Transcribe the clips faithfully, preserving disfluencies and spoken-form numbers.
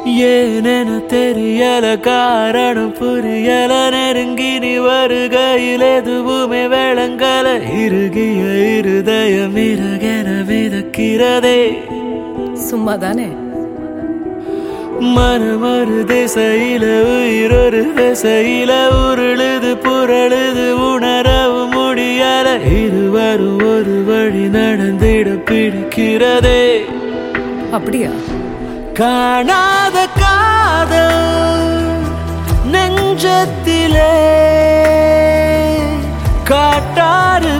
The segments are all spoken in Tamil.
ஏனென தெரியல காரணம் புரியல நெருங்கி நீ வருகையில் எதுவுமே விளங்கல இறுகிய இருதயம் இறகென மிதக்கிறதே சும்மாதானே மனமறு திசையில உயிரொரு திசையில உருளுது புரளுது உணரவும் முடியல இருவரும் ஒரு வழி நடந்திட பிடிக்கிறதே அப்படியா காணாத காதல் நெஞ்சத்திலே காட்டாறு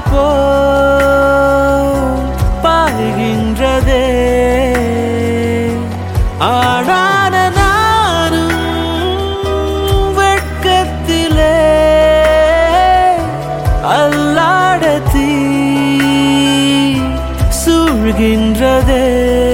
போல் பாய்கின்றதே ஆனான நானும் வெட்கத்திலே அல்லாட தீ சூழ்கின்றதே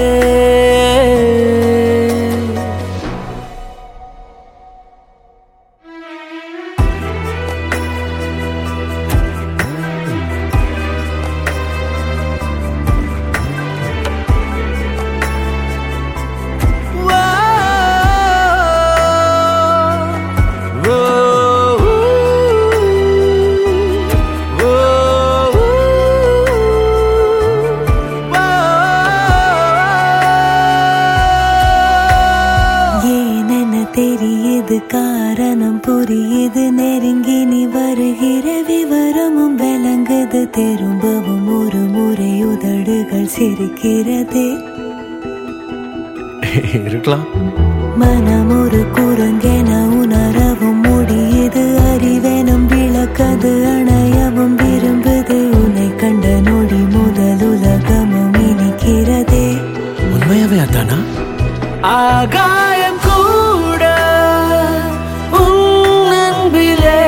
தெரியுது காரணம் புரியுது நெருங்கி நீ வருகிற விவரமும் விளங்குது திரும்பவும் ஒரு முறை உதடுகள் சிரிக்கிறது இருக்கலாம் மனம் ஒரு குரங்கென உணரவும் முடியுது அறிவெனும் விளக்கது அணையவும் விரும்புது உன்னை கண்ட நொடி முதல் உலகமும் இனிக்கிறதே உண்மையாவே அதானா ஆகாயம் கூட உன் அன்பிலே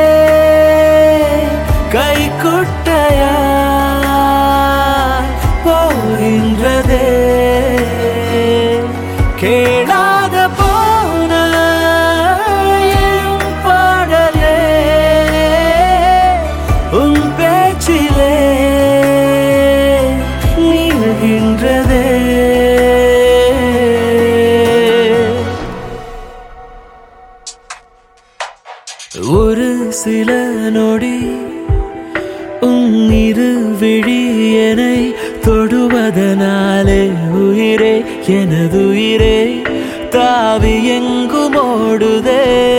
கை குட்டையா போகின்றதே கேளாத போன என் பாடலே உன் பேச்சிலே நீள்கின்றதே ஒரு சில நொடி உன் இரு விழியனை தொடுவதனாலே உயிரே எனதுயிரே தாவி எங்கும் ஓடுதே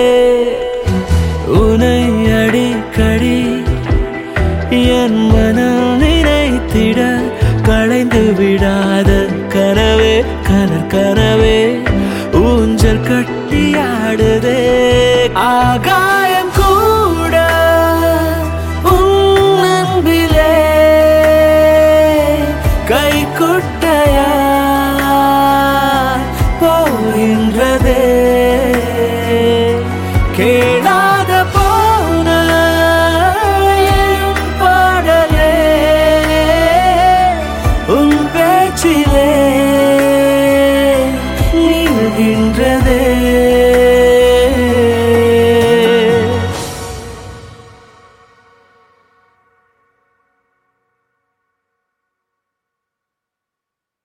உனை அடிக்கடி என் மனம் நினைத்திட களைந்து விடாத கனவே கனற் கனவே ஊஞ்சல் கட்டியாடுதே ஆகாயம் கூட உன் அன்பிலே கை குட்டையா